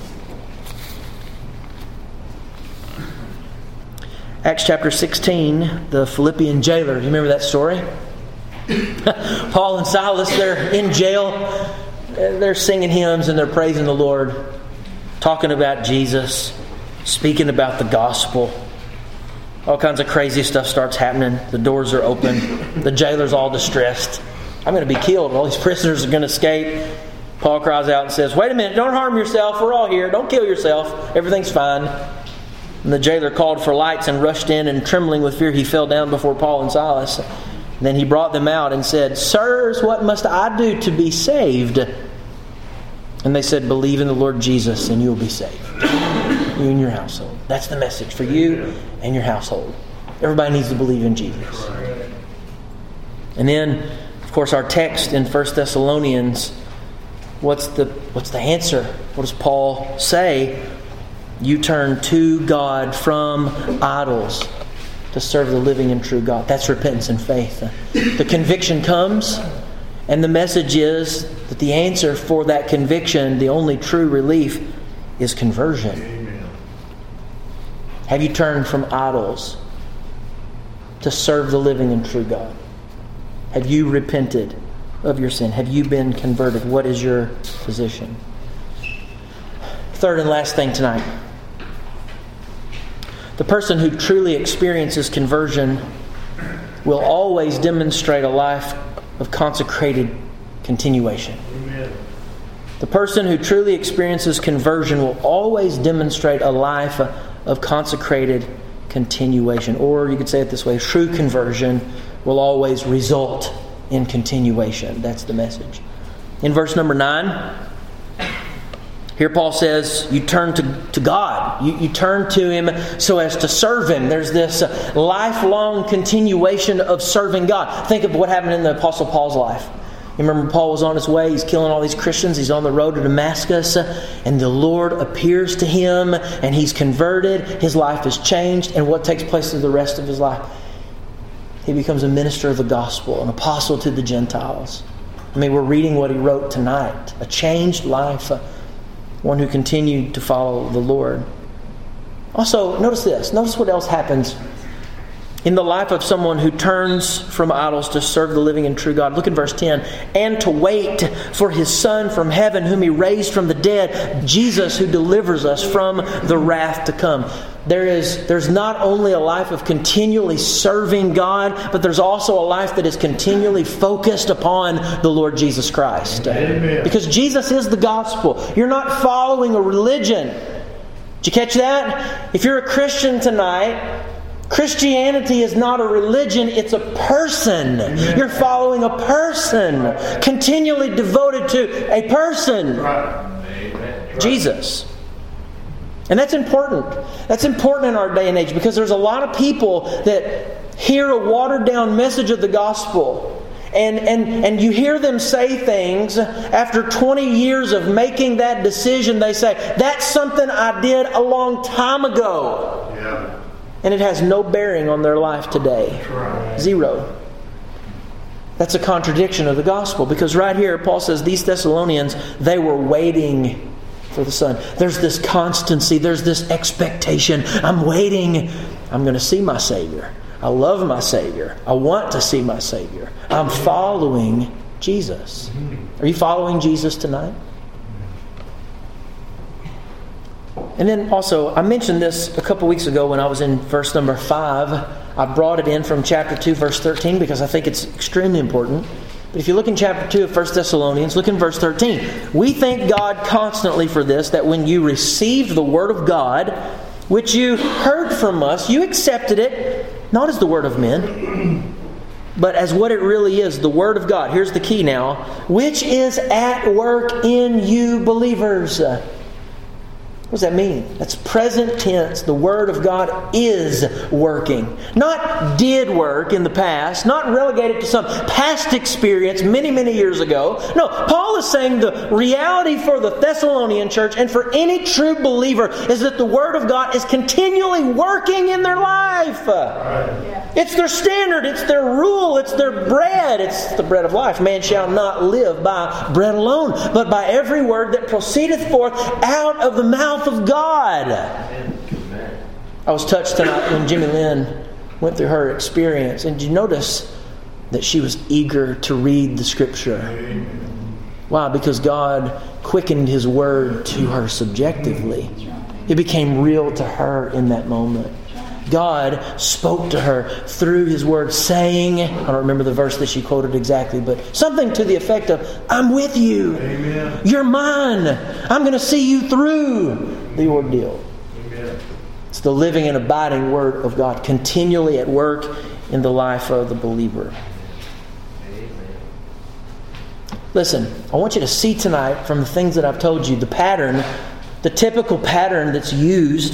Acts chapter sixteen, the Philippian jailer. Do you remember that story? Paul and Silas, they're in jail. They're singing hymns and they're praising the Lord, talking about Jesus, speaking about the gospel. All kinds of crazy stuff starts happening. The doors are open. The jailer's all distressed. I'm going to be killed. All these prisoners are going to escape. Paul cries out and says, wait a minute, don't harm yourself. We're all here. Don't kill yourself. Everything's fine. And the jailer called for lights and rushed in, and trembling with fear he fell down before Paul and Silas. And then he brought them out and said, sirs, what must I do to be saved? And they said, believe in the Lord Jesus and you'll be saved. You and your household. That's the message for you and your household. Everybody needs to believe in Jesus. And then, of course, our text in First Thessalonians, what's the what's the answer? What does Paul say? You turn to God from idols to serve the living and true God. That's repentance and faith. The conviction comes, and the message is that the answer for that conviction, the only true relief, is conversion. Amen. Have you turned from idols to serve the living and true God? Have you repented of your sin? Have you been converted? What is your position? Third and last thing tonight. The person who truly experiences conversion will always demonstrate a life of consecrated continuation. Amen. The person who truly experiences conversion will always demonstrate a life of consecrated continuation. Or you could say it this way, true conversion will always result in continuation. That's the message. In verse number nine, here Paul says, you turn to, to God. You, you turn to Him so as to serve Him. There's this uh, lifelong continuation of serving God. Think of what happened in the Apostle Paul's life. You remember Paul was on his way. He's killing all these Christians. He's on the road to Damascus. And the Lord appears to him. And he's converted. His life is changed. And what takes place through the rest of his life? He becomes a minister of the gospel, an apostle to the Gentiles. I mean, we're reading what he wrote tonight. A changed life. One who continued to follow the Lord. Also, notice this. Notice what else happens in the life of someone who turns from idols to serve the living and true God. Look at verse ten. And to wait for His Son from heaven, whom He raised from the dead, Jesus, who delivers us from the wrath to come. There is, there's not only a life of continually serving God, but there's also a life that is continually focused upon the Lord Jesus Christ. Amen. Because Jesus is the gospel. You're not following a religion. Did you catch that? If you're a Christian tonight, Christianity is not a religion, it's a person. Amen. You're following a person, continually devoted to a person. Right. Jesus. And that's important. That's important in our day and age, because there's a lot of people that hear a watered down message of the gospel. And, and, and you hear them say things after twenty years of making that decision. They say, that's something I did a long time ago. Yeah. And it has no bearing on their life today. Right. Zero. That's a contradiction of the gospel. Because right here, Paul says, these Thessalonians, they were waiting for the Son. There's this constancy. There's this expectation. I'm waiting. I'm going to see my Savior. I love my Savior. I want to see my Savior. I'm following Jesus. Are you following Jesus tonight? And then also, I mentioned this a couple weeks ago when I was in verse number five. I brought it in from chapter two, verse thirteen, because I think it's extremely important. But if you look in chapter two of First Thessalonians, look in verse thirteen. We thank God constantly for this, that when you received the Word of God, which you heard from us, you accepted it, not as the word of men, but as what it really is, the Word of God. Here's the key now. Which is at work in you believers. What does that mean? That's present tense. The Word of God is working. Not did work in the past. Not relegated to some past experience many, many years ago. No, Paul is saying the reality for the Thessalonian church and for any true believer is that the Word of God is continually working in their life. Right. It's their standard. It's their rule. It's their bread. It's the bread of life. Man shall not live by bread alone, but by every word that proceedeth forth out of the mouth of God. I was touched tonight when Jimmy Lynn went through her experience. And did you notice that she was eager to read the Scripture? Why? Because God quickened His Word to her subjectively. It became real to her in that moment. God spoke to her through His Word, saying, I don't remember the verse that she quoted exactly, but something to the effect of, I'm with you. Amen. You're mine. I'm going to see you through the ordeal. Amen. It's the living and abiding Word of God, continually at work in the life of the believer. Amen. Listen, I want you to see tonight from the things that I've told you, the pattern, the typical pattern that's used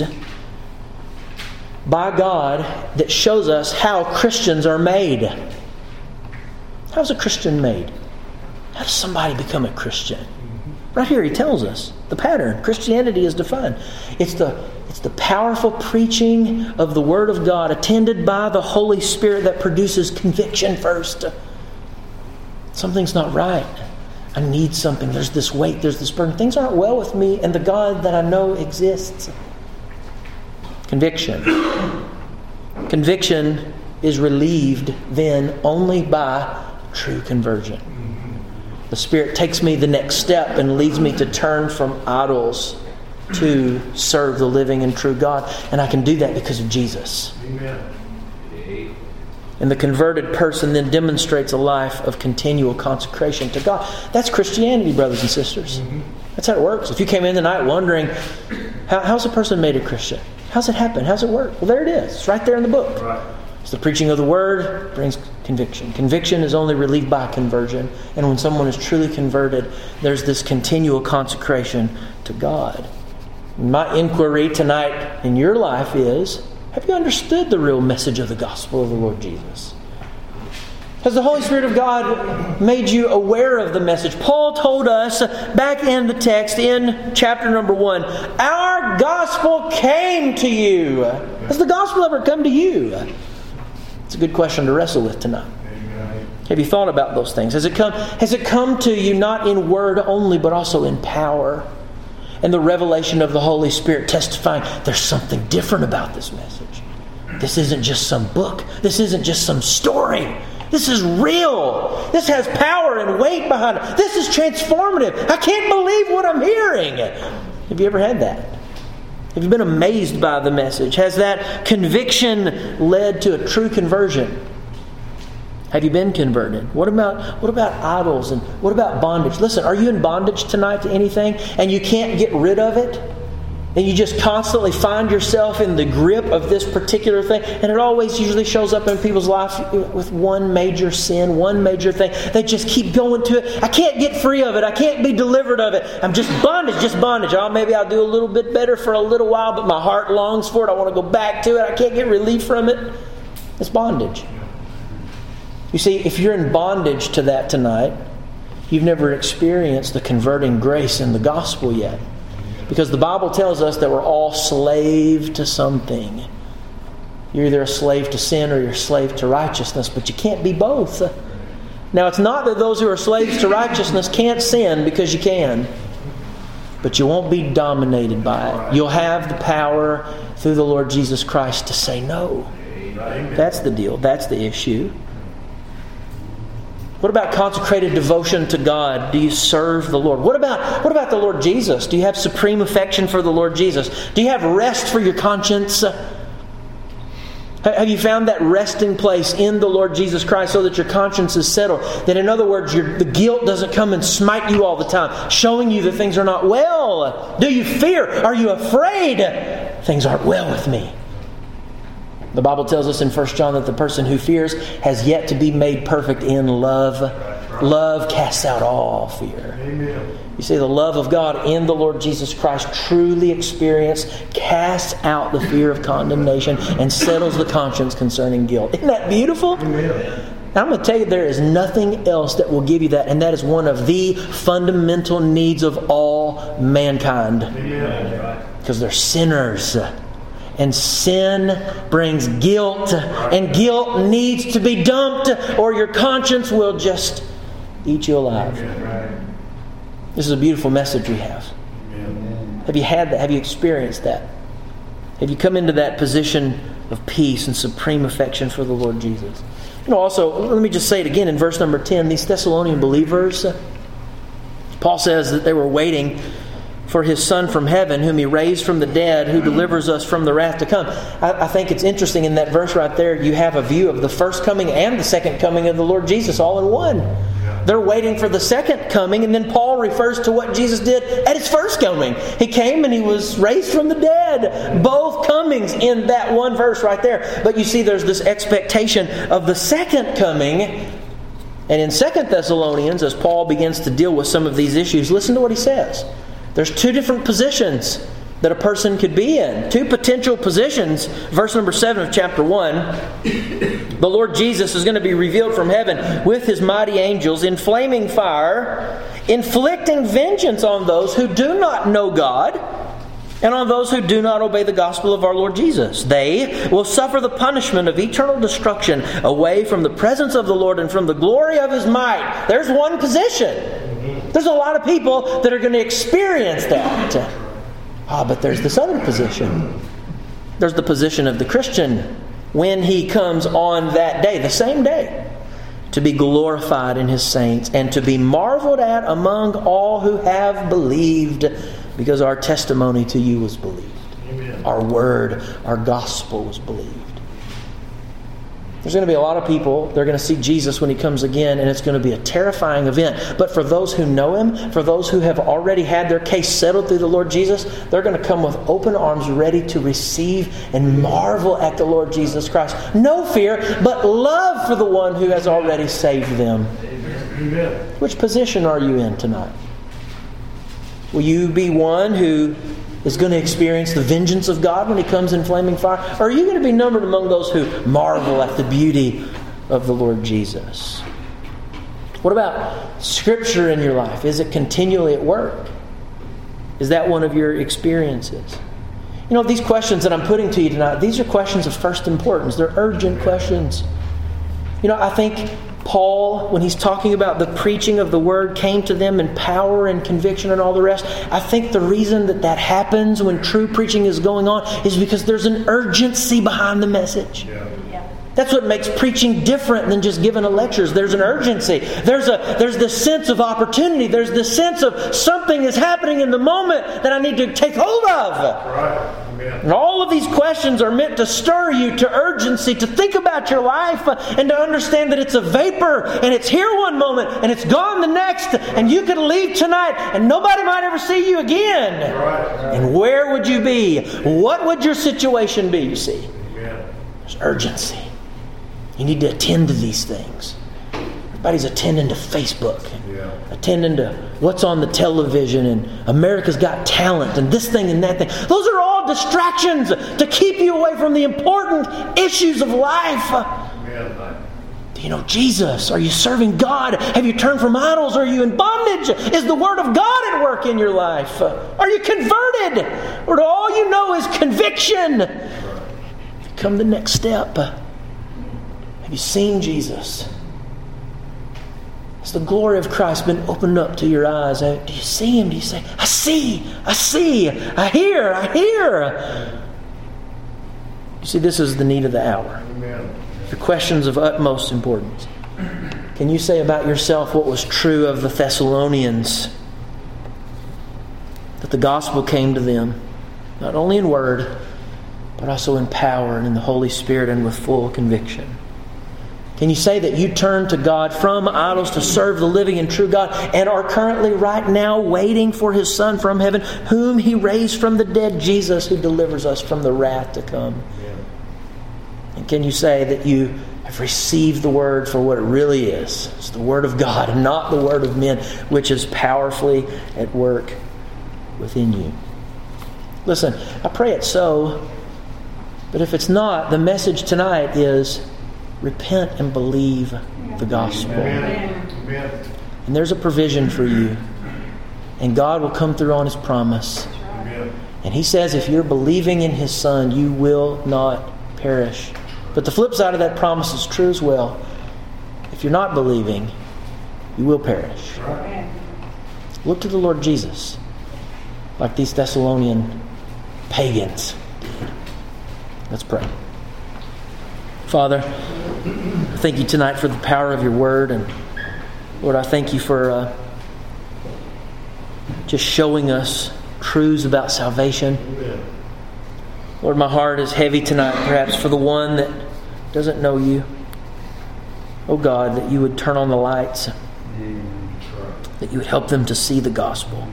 by God that shows us how Christians are made. How's a Christian made? How does somebody become a Christian? Right here he tells us the pattern. Christianity is defined. It's the, it's the powerful preaching of the Word of God attended by the Holy Spirit that produces conviction first. Something's not right. I need something. There's this weight. There's this burden. Things aren't well with me and the God that I know exists. Conviction. Conviction is relieved then only by true conversion. The Spirit takes me the next step and leads me to turn from idols to serve the living and true God. And I can do that because of Jesus. Amen. And the converted person then demonstrates a life of continual consecration to God. That's Christianity, brothers and sisters. Mm-hmm. That's how it works. If you came in tonight wondering, how, how's a person made a Christian? How's it happen? How's it work? Well, there it is. It's right there in the book. Right. It's the preaching of the Word brings conviction. Conviction is only relieved by conversion. And when someone is truly converted, there's this continual consecration to God. My inquiry tonight in your life is, have you understood the real message of the gospel of the Lord Jesus? Has the Holy Spirit of God made you aware of the message? Paul told us back in the text in chapter number one, our gospel came to you. Has the gospel ever come to you? It's a good question to wrestle with tonight. Have you thought about those things? Has it come, has it come to you not in word only, but also in power? And the revelation of the Holy Spirit testifying, there's something different about this message. This isn't just some book. This isn't just some story. This is real. This has power and weight behind it. This is transformative. I can't believe what I'm hearing. Have you ever had that? Have you been amazed by the message? Has that conviction led to a true conversion? Have you been converted? What about what about idols and what about bondage? Listen, are you in bondage tonight to anything and you can't get rid of it? And you just constantly find yourself in the grip of this particular thing. And it always usually shows up in people's lives with one major sin, one major thing. They just keep going to it. I can't get free of it. I can't be delivered of it. I'm just bondage, just bondage. Oh, maybe I'll do a little bit better for a little while, but my heart longs for it. I want to go back to it. I can't get relief from it. It's bondage. You see, if you're in bondage to that tonight, you've never experienced the converting grace in the gospel yet. Because the Bible tells us that we're all slave to something. You're either a slave to sin or you're a slave to righteousness, but you can't be both. Now, it's not that those who are slaves to righteousness can't sin, because you can. But you won't be dominated by it. You'll have the power through the Lord Jesus Christ to say no. That's the deal. That's the issue. What about consecrated devotion to God? Do you serve the Lord? What about what about the Lord Jesus? Do you have supreme affection for the Lord Jesus? Do you have rest for your conscience? Have you found that resting place in the Lord Jesus Christ so that your conscience is settled? That in other words, your, the guilt doesn't come and smite you all the time, showing you that things are not well. Do you fear? Are you afraid? Things aren't well with me. The Bible tells us in First John that the person who fears has yet to be made perfect in love. Love casts out all fear. Amen. You see, the love of God in the Lord Jesus Christ, truly experienced, casts out the fear of condemnation and settles the conscience concerning guilt. Isn't that beautiful? Amen. Now, I'm going to tell you, there is nothing else that will give you that, and that is one of the fundamental needs of all mankind. Amen. Because they're sinners. And sin brings guilt, and guilt needs to be dumped, or your conscience will just eat you alive. This is a beautiful message we have. Have you had that? Have you experienced that? Have you come into that position of peace and supreme affection for the Lord Jesus? You know, also, let me just say it again in verse number ten. These Thessalonian believers, Paul says that they were waiting for His Son from heaven, whom He raised from the dead, who delivers us from the wrath to come. I, I think it's interesting in that verse right there, you have a view of the first coming and the second coming of the Lord Jesus all in one. They're waiting for the second coming, and then Paul refers to what Jesus did at His first coming. He came and He was raised from the dead. Both comings in that one verse right there. But you see, there's this expectation of the second coming. And in Second Thessalonians, as Paul begins to deal with some of these issues, listen to what he says. There's two different positions that a person could be in. Two potential positions. Verse number seven of chapter one. The Lord Jesus is going to be revealed from heaven with His mighty angels in flaming fire, inflicting vengeance on those who do not know God and on those who do not obey the gospel of our Lord Jesus. They will suffer the punishment of eternal destruction away from the presence of the Lord and from the glory of His might. There's one position. There's a lot of people that are going to experience that. Ah, but there's this other position. There's the position of the Christian when he comes on that day, the same day, to be glorified in His saints and to be marveled at among all who have believed, because our testimony to you was believed. Amen. Our word, our gospel was believed. There's going to be a lot of people, they're going to see Jesus when He comes again, and it's going to be a terrifying event. But for those who know Him, for those who have already had their case settled through the Lord Jesus, they're going to come with open arms ready to receive and marvel at the Lord Jesus Christ. No fear, but love for the one who has already saved them. Amen. Which position are you in tonight? Will you be one who is going to experience the vengeance of God when He comes in flaming fire? Or are you going to be numbered among those who marvel at the beauty of the Lord Jesus? What about Scripture in your life? Is it continually at work? Is that one of your experiences? You know, these questions that I'm putting to you tonight, these are questions of first importance. They're urgent questions. You know, I think Paul, when he's talking about the preaching of the Word, came to them in power and conviction and all the rest. I think the reason that that happens when true preaching is going on is because there's an urgency behind the message. Yeah. That's what makes preaching different than just giving a lectures. There's an urgency. There's a there's this sense of opportunity. There's this sense of something is happening in the moment that I need to take hold of. Right. Amen. And all of these questions are meant to stir you to urgency, to think about your life and to understand that it's a vapor and it's here one moment and it's gone the next, and you could leave tonight and nobody might ever see you again. Right. Right. And where would you be? What would your situation be, you see? Amen. There's urgency. You need to attend to these things. Everybody's attending to Facebook, Yeah. attending to what's on the television, and America's Got Talent, and this thing and that thing. Those are all distractions to keep you away from the important issues of life. Amen. Do you know Jesus? Are you serving God? Have you turned from idols? Are you in bondage? Is the Word of God at work in your life? Are you converted? Or all you know is conviction? Come the next step. Have you seen Jesus? Has the glory of Christ been opened up to your eyes? Do you see Him? Do you say, I see, I see, I hear, I hear? You see, this is the need of the hour. Amen. The questions of utmost importance. Can you say about yourself what was true of the Thessalonians? That the gospel came to them, not only in word, but also in power and in the Holy Spirit and with full conviction. Can you say that you turned to God from idols to serve the living and true God, and are currently right now waiting for His Son from heaven, whom He raised from the dead, Jesus, who delivers us from the wrath to come? Yeah. And can you say that you have received the Word for what it really is? It's the Word of God and not the word of men, which is powerfully at work within you. Listen, I pray it's so, but if it's not, the message tonight is repent and believe the gospel. Amen. Amen. And there's a provision for you. And God will come through on His promise. Amen. And He says if you're believing in His Son, you will not perish. But the flip side of that promise is true as well. If you're not believing, you will perish. Right. Look to the Lord Jesus, like these Thessalonian pagans did. Let's pray. Father, I thank you tonight for the power of your word. And Lord, I thank you for uh, just showing us truths about salvation. Amen. Lord, my heart is heavy tonight, perhaps for the one that doesn't know you. Oh God, that you would turn on the lights, that you would help them to see the gospel.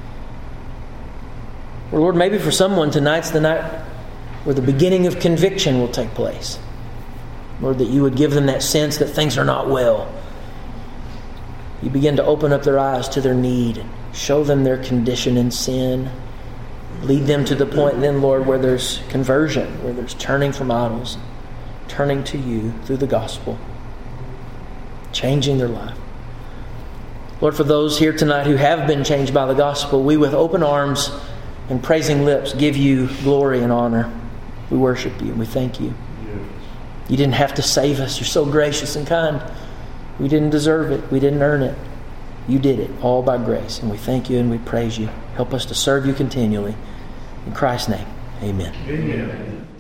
Or Lord, maybe for someone tonight's the night where the beginning of conviction will take place. Lord, that you would give them that sense that things are not well. You begin to open up their eyes to their need and show them their condition in sin. Lead them to the point then, Lord, where there's conversion, where there's turning from idols, turning to you through the gospel, changing their life. Lord, for those here tonight who have been changed by the gospel, we with open arms and praising lips give you glory and honor. We worship you and we thank you. You didn't have to save us. You're so gracious and kind. We didn't deserve it. We didn't earn it. You did it all by grace. And we thank you and we praise you. Help us to serve you continually. In Christ's name, amen. Amen.